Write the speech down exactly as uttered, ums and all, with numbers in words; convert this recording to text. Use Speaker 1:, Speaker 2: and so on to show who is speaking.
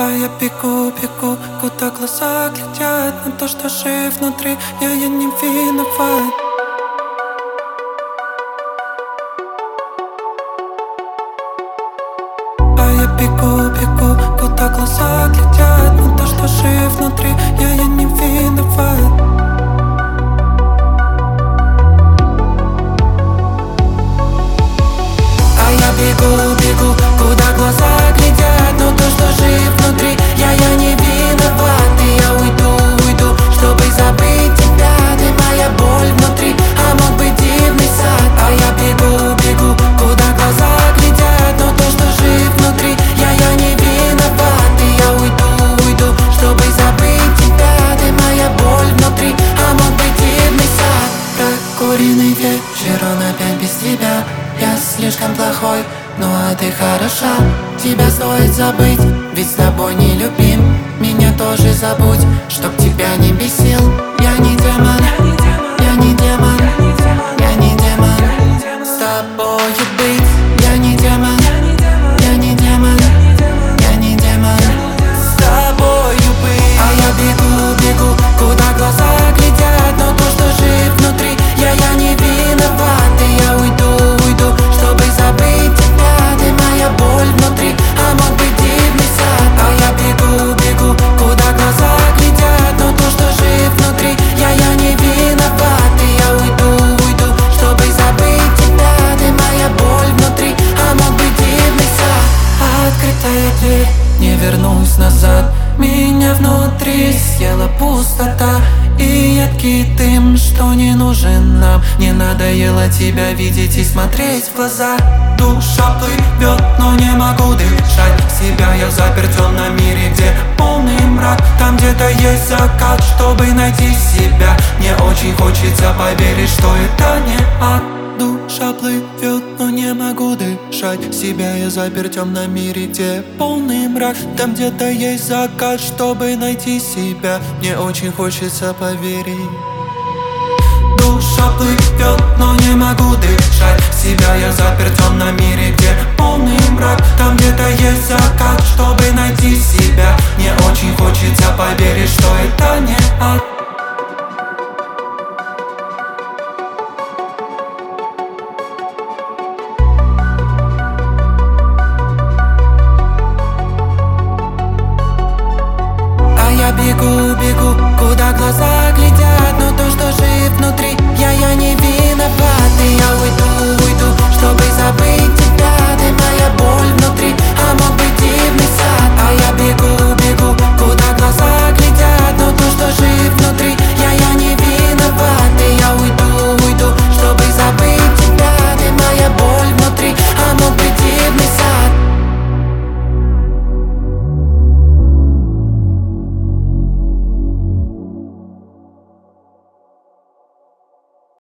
Speaker 1: А я бегу, бегу, куда глаза глядят, на то, что жив внутри, я, я не виноват. А я бегу, бегу, куда глаза глядят, на то, что жив внутри, я, я не виноват. А я бегу, бегу, куда глаза глядят, но то, что жив внутри, я, я не виноват. И я уйду, уйду, чтобы забыть тебя. Ты моя боль внутри, а мог быть дивный сад. А я бегу, бегу, куда глаза глядят, но то, что жив внутри, я, я не виноват. И я уйду, уйду, чтобы забыть тебя. Ты моя боль внутри, а мог быть дивный сад. Прокуренный вечер, он опять без тебя. Я слишком плохой, ну а ты хороша. Тебя стоит забыть, ведь с тобой не любим. Меня тоже забудь, чтоб тебя не бесил. Я не демон, я не демон, я не демон. С тобою быть, я не демон, я не демон, я не демон. С тобою быть. А я бегу, бегу, куда глаза глядят, но то, что жив внутри, я, я не виноват. И я уйду, уйду, чтобы забыть тебя. Ты моя боль внутри, а мог быть дивный сад. А я бегу, бегу, куда глаза глядят, но то, что жив внутри, я, я не виноват. И я уйду, уйду, чтобы забыть тебя. Ты моя боль внутри, а мог быть дивный сад. Открытая дверь, не вернусь назад. Меня внутри съела пустота и едкий дым, что не нужен нам. Не надоело тебя видеть и смотреть в глаза. Душа плывет, но не могу дышать. Себя я запер в темном мире, где полный мрак. Там где-то есть закат, чтобы найти себя. Мне очень хочется поверить, что это не ад. Душа плывет, но не могу дышать. Себя я запер в темном мире, где полный мрак. Там где-то есть закат, чтобы найти себя. Мне очень хочется поверить. Душа плывет, но не могу дышать. Себя я запер в темном мире,